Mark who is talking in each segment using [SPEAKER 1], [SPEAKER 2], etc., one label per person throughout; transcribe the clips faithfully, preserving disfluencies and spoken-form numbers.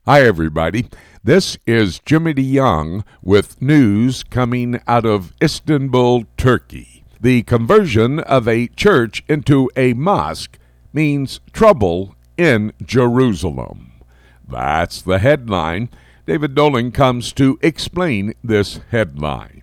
[SPEAKER 1] Hi, everybody. This is Jimmy DeYoung with news coming out of Istanbul, Turkey. The conversion of a church into a mosque means trouble in Jerusalem. That's the headline. David Dolan comes to explain this headline.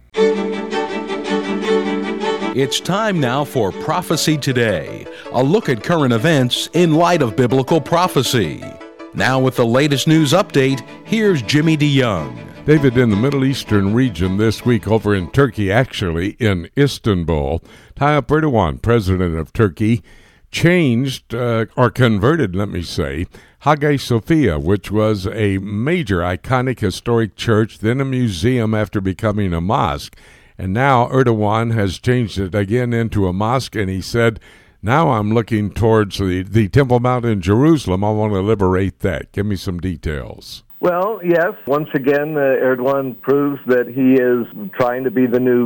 [SPEAKER 2] It's time now for Prophecy Today, a look at current events in light of biblical prophecy. Now with the latest news update, here's Jimmy DeYoung.
[SPEAKER 1] David, in the Middle Eastern region this week over in Turkey, actually in Istanbul, Tayyip Erdogan, president of Turkey, changed uh, or converted, let me say, Hagia Sophia, which was a major iconic historic church, then a museum after becoming a mosque. And now Erdogan has changed it again into a mosque, and he said, now I'm looking towards the, the Temple Mount in Jerusalem. I want to liberate that. Give me some details.
[SPEAKER 3] Well, yes. Once again, uh, Erdogan proves that he is trying to be the new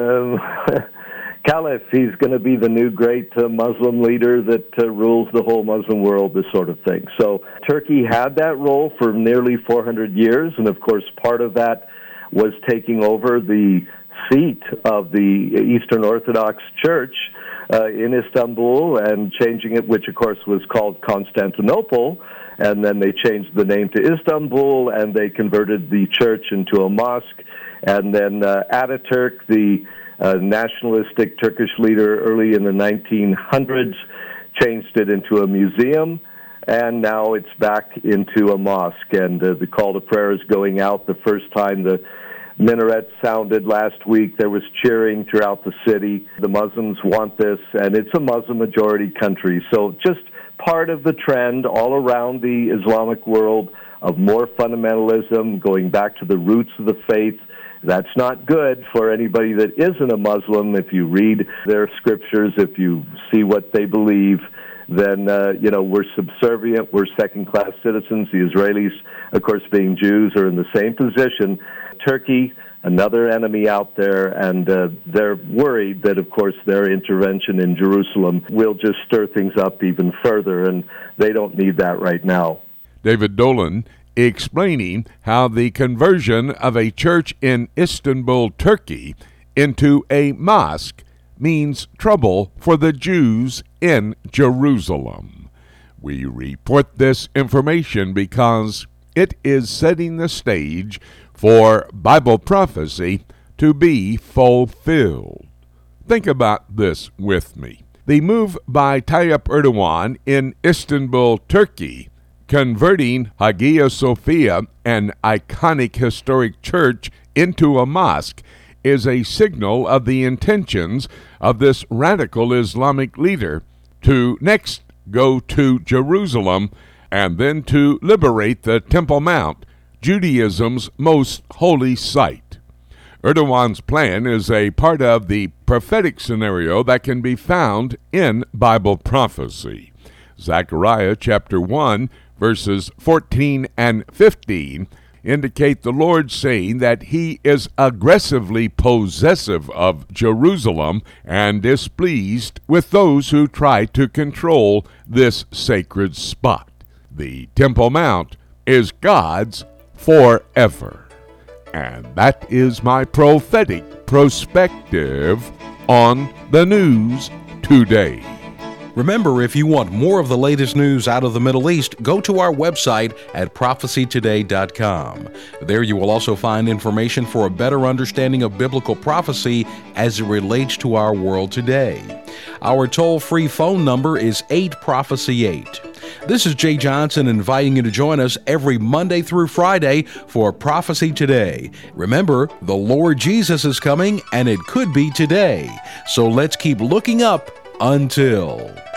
[SPEAKER 3] uh, caliph. He's going to be the new great uh, Muslim leader that uh, rules the whole Muslim world, this sort of thing. So Turkey had that role for nearly four hundred years, and of course part of that was taking over the seat of the Eastern Orthodox Church Uh, in Istanbul and changing it, which of course was called Constantinople, and then they changed the name to Istanbul, and they converted the church into a mosque, and then uh, Ataturk, the uh, nationalistic Turkish leader early in the nineteen hundreds, changed it into a museum, and now it's back into a mosque, and uh, the call to prayer is going out. The first time the minaret sounded last week, there was cheering throughout the city. The Muslims want this, and it's a Muslim-majority country. So just part of the trend all around the Islamic world of more fundamentalism, going back to the roots of the faith. That's not good for anybody that isn't a Muslim. If you read their scriptures, if you see what they believe, then, uh, you know, we're subservient, we're second-class citizens. The Israelis, of course, being Jews, are in the same position. Turkey, another enemy out there, and uh, they're worried that, of course, their intervention in Jerusalem will just stir things up even further, and they don't need that right now.
[SPEAKER 1] David Dolan explaining how the conversion of a church in Istanbul, Turkey, into a mosque means trouble for the Jews in Jerusalem. We report this information because it is setting the stage for Bible prophecy to be fulfilled. Think about this with me. The move by Tayyip Erdogan in Istanbul, Turkey, converting Hagia Sophia, an iconic historic church, into a mosque, is a signal of the intentions of this radical Islamic leader to next go to Jerusalem and then to liberate the Temple Mount, Judaism's most holy site. Erdogan's plan is a part of the prophetic scenario that can be found in Bible prophecy. Zechariah chapter one, verses fourteen and fifteen indicate the Lord saying that he is aggressively possessive of Jerusalem and displeased with those who try to control this sacred spot. The Temple Mount is God's forever. And that is my prophetic perspective on the news today.
[SPEAKER 2] Remember, if you want more of the latest news out of the Middle East, go to our website at prophecy today dot com. There you will also find information for a better understanding of biblical prophecy as it relates to our world today. Our toll-free phone number is eight prophecy eight. This is Jay Johnson inviting you to join us every Monday through Friday for Prophecy Today. Remember, the Lord Jesus is coming, and it could be today. So let's keep looking up until...